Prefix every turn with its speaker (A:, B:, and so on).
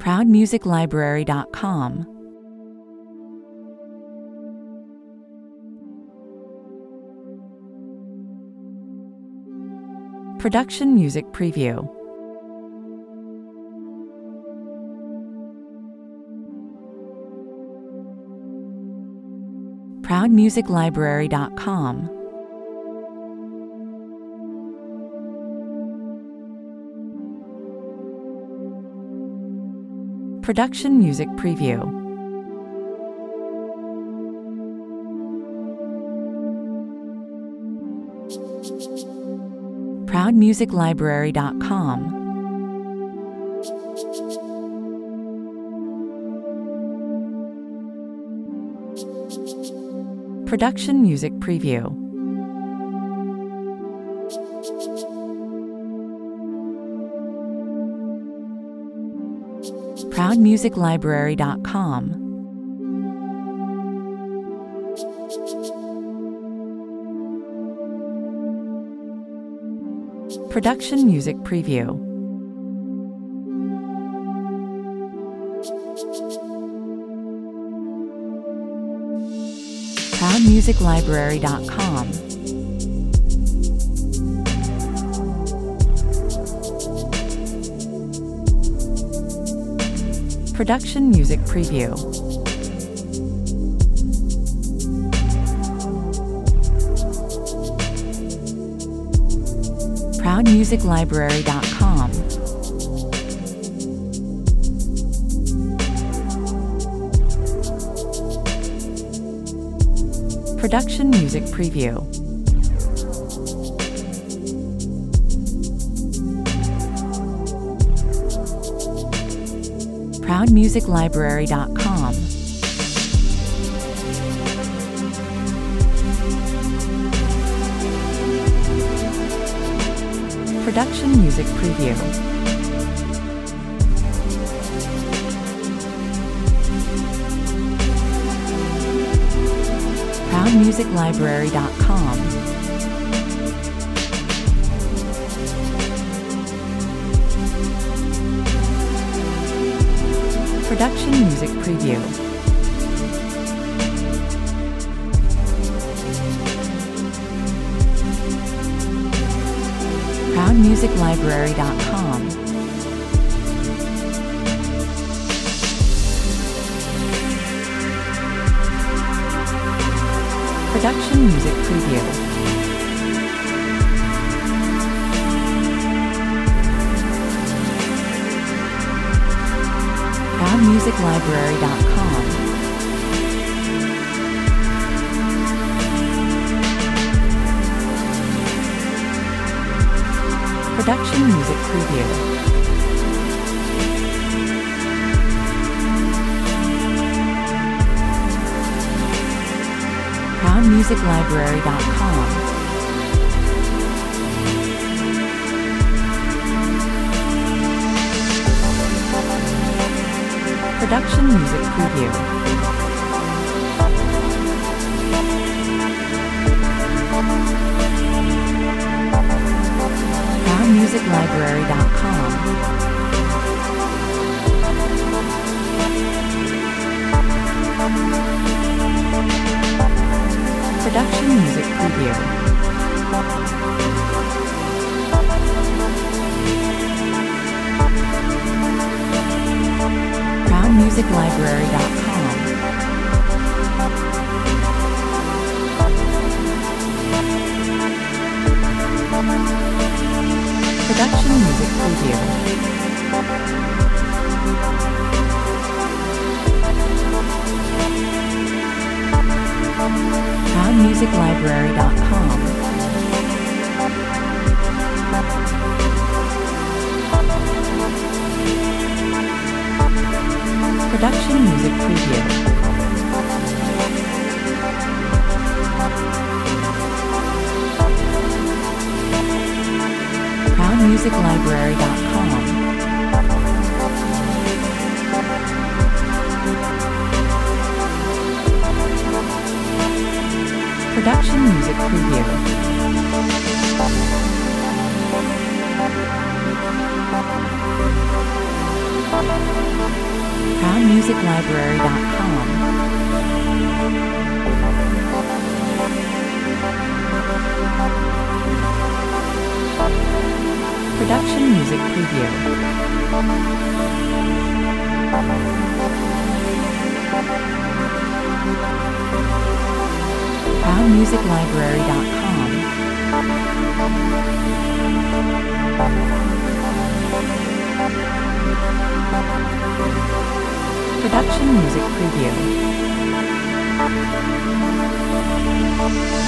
A: ProudMusicLibrary.com. Production Music Preview. ProudMusicLibrary.com. Production Music Preview. ProudMusicLibrary.com. Production Music Preview. ProudMusicLibrary.com. Production Music Preview. ProudMusicLibrary.com. Production Music Preview. ProudMusicLibrary.com. Production Music Preview. ProudMusicLibrary.com. Production Music Preview. ProudMusicLibrary.com. Production Music Preview. ProudMusicLibrary.com. Production Music Preview. ProudMusicLibrary.com. Production Music Preview. ProudMusicLibrary.com. Production Music Preview. ProudMusicLibrary.com. Production Music Preview. ProudMusicLibrary.com. Production Music Preview. ProudMusicLibrary.com. Production Music Preview. ProudMusicLibrary.com. Production Music Preview. PoundMusicLibrary.com. Production Music Preview. PoundMusicLibrary.com. Production Music Preview.